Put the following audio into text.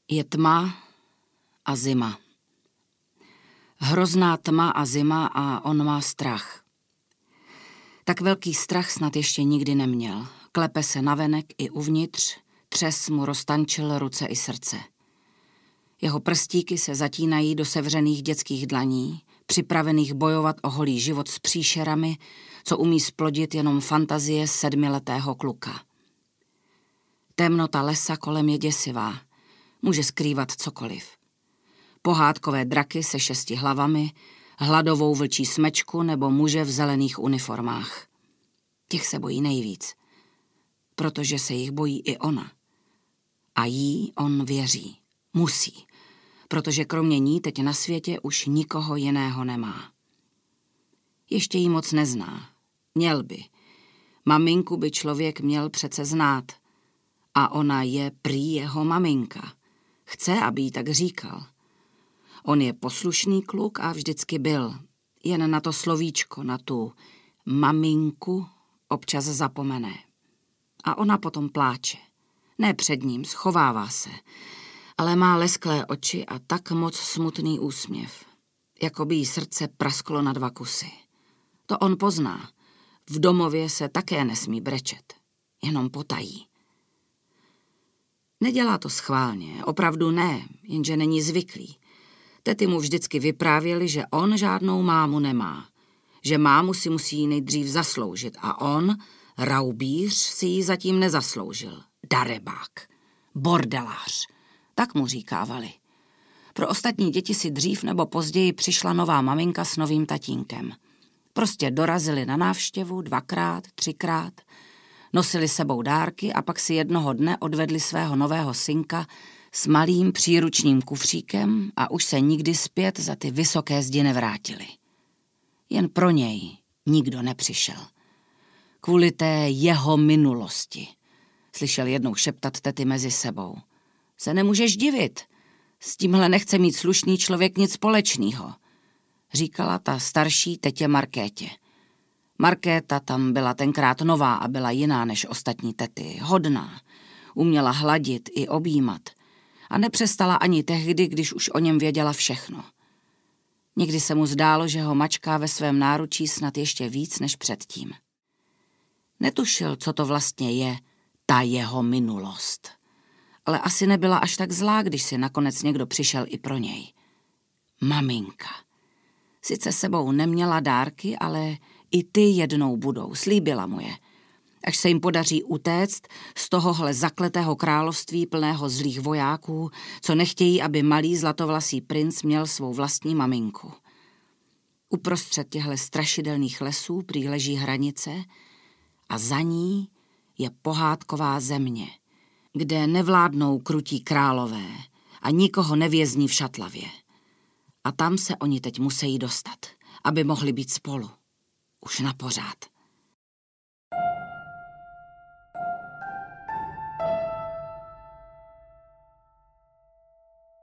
Je tma a zima. Hrozná tma a zima a on má strach. Tak velký strach snad ještě nikdy neměl. Klepe se navenek i uvnitř, třes mu roztančil ruce i srdce. Jeho prstíky se zatínají do sevřených dětských dlaní, připravených bojovat o holý život s příšerami, co umí splodit jenom fantazie 7letého kluka. Temnota lesa kolem je děsivá, může skrývat cokoliv. Pohádkové draky se 6 hlavami, hladovou vlčí smečku nebo muže v zelených uniformách. Těch se bojí nejvíc, protože se jich bojí i ona. A jí on věří. Musí, protože kromě ní teď na světě už nikoho jiného nemá. Ještě jí moc nezná. Měl by. Maminku by člověk měl přece znát. A ona je prý jeho maminka. Chce, aby jí tak říkal. On je poslušný kluk a vždycky byl. Jen na to slovíčko, na tu maminku občas zapomene. A ona potom pláče. Ne před ním, schovává se. Ale má lesklé oči a tak moc smutný úsměv. Jako by jí srdce prasklo na 2 kusy. To on pozná. V domově se také nesmí brečet. Jenom potají. Nedělá to schválně, opravdu ne, jenže není zvyklý. Tety mu vždycky vyprávěli, že on žádnou mámu nemá. Že mámu si musí nejdřív zasloužit a on, raubíř, si ji zatím nezasloužil. Darebák, bordelář, tak mu říkávali. Pro ostatní děti si dřív nebo později přišla nová maminka s novým tatínkem. Prostě dorazili na návštěvu 2krát, 3krát, nosili sebou dárky a pak si jednoho dne odvedli svého nového synka s malým příručním kufříkem a už se nikdy zpět za ty vysoké zdi nevrátili. Jen pro něj nikdo nepřišel. Kvůli té jeho minulosti, slyšel jednou šeptat tety mezi sebou. Se nemůžeš divit, s tímhle nechce mít slušný člověk nic společného, říkala ta starší tetě Markétě. Markéta tam byla tenkrát nová a byla jiná než ostatní tety, hodná, uměla hladit i objímat a nepřestala ani tehdy, když už o něm věděla všechno. Někdy se mu zdálo, že ho mačká ve svém náručí snad ještě víc než předtím. Netušil, co to vlastně je, ta jeho minulost. Ale asi nebyla až tak zlá, když si nakonec někdo přišel i pro něj. Maminka. Sice sebou neměla dárky, ale i ty jednou budou, slíbila mu je. Až se jim podaří utéct z tohohle zakletého království plného zlých vojáků, co nechtějí, aby malý zlatovlasý princ měl svou vlastní maminku. Uprostřed těchto strašidelných lesů prý leží hranice a za ní je pohádková země, kde nevládnou krutí králové a nikoho nevězní v šatlavě. A tam se oni teď musí dostat, aby mohli být spolu. Už na pořád.